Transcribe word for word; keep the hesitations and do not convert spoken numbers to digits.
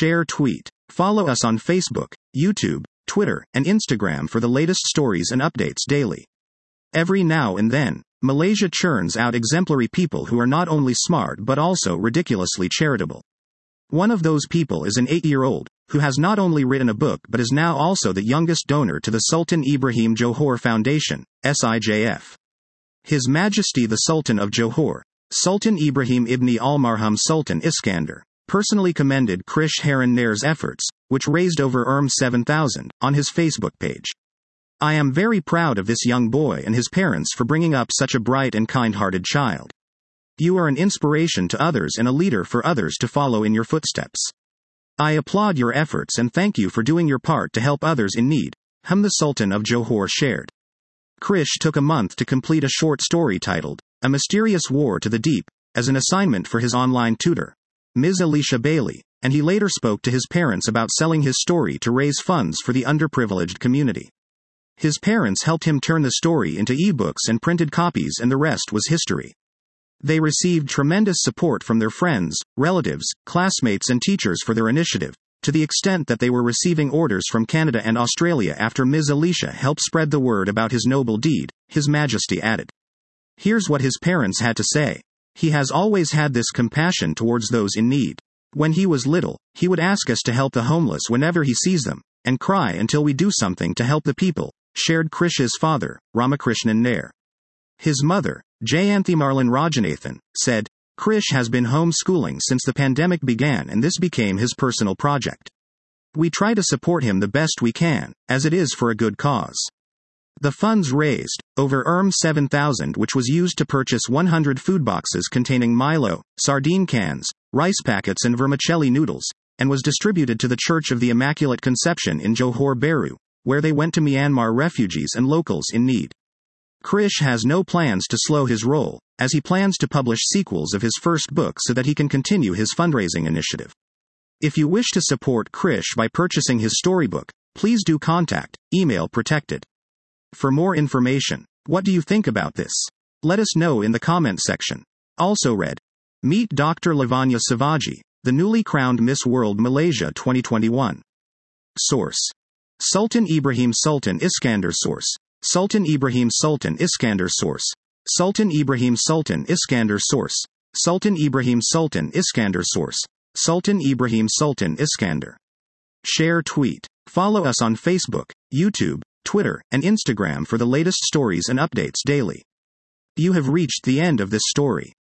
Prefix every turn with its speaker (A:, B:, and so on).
A: Share tweet. Follow us on Facebook, YouTube, Twitter, and Instagram for the latest stories and updates daily. Every now and then, Malaysia churns out exemplary people who are not only smart but also ridiculously charitable. One of those people is an eight-year-old, who has not only written a book but is now also the youngest donor to the Sultan Ibrahim Johor Foundation, S I J F. His Majesty the Sultan of Johor, Sultan Ibrahim Ibni Almarhum Sultan Iskandar, personally commended Krish Haran Nair's efforts, which raised over R M seven thousand, on his Facebook page. I am very proud of this young boy and his parents for bringing up such a bright and kind-hearted child. You are an inspiration to others and a leader for others to follow in your footsteps. I applaud your efforts and thank you for doing your part to help others in need, Hum the Sultan of Johor shared. Krish took a month to complete a short story titled, A Mysterious War to the Deep, as an assignment for his online tutor, Miz Alicia Bailey, and he later spoke to his parents about selling his story to raise funds for the underprivileged community. His parents helped him turn the story into ebooks and printed copies, and the rest was history. They received tremendous support from their friends, relatives, classmates and teachers for their initiative, to the extent that they were receiving orders from Canada and Australia after Miz Alicia helped spread the word about his noble deed, His Majesty added. Here's what his parents had to say. He has always had this compassion towards those in need. When he was little, he would ask us to help the homeless whenever he sees them, and cry until we do something to help the people, shared Krish's father, Ramakrishnan Nair. His mother, Jayanthimarlan Rajanathan, said, Krish has been homeschooling since the pandemic began and this became his personal project. We try to support him the best we can, as it is for a good cause. The funds raised, over R M seven thousand, which was used to purchase one hundred food boxes containing Milo, sardine cans, rice packets and vermicelli noodles, and was distributed to the Church of the Immaculate Conception in Johor Bahru, where they went to Myanmar refugees and locals in need. Krish has no plans to slow his roll, as he plans to publish sequels of his first book so that he can continue his fundraising initiative. If you wish to support Krish by purchasing his storybook, please do contact, email protected. For more information, what do you think about this? Let us know in the comment section. Also read. Meet Doctor Lavanya Sivaji, the newly crowned Miss World Malaysia twenty twenty-one. Source. Sultan Ibrahim Sultan Iskandar. Source. Sultan Ibrahim Sultan Iskandar. Source. Sultan Ibrahim Sultan Iskandar. Source. Sultan Ibrahim Sultan Iskandar. Source. Sultan Ibrahim Sultan Iskandar. Share tweet. Follow us on Facebook, YouTube, Twitter, and Instagram for the latest stories and updates daily. You have reached the end of this story.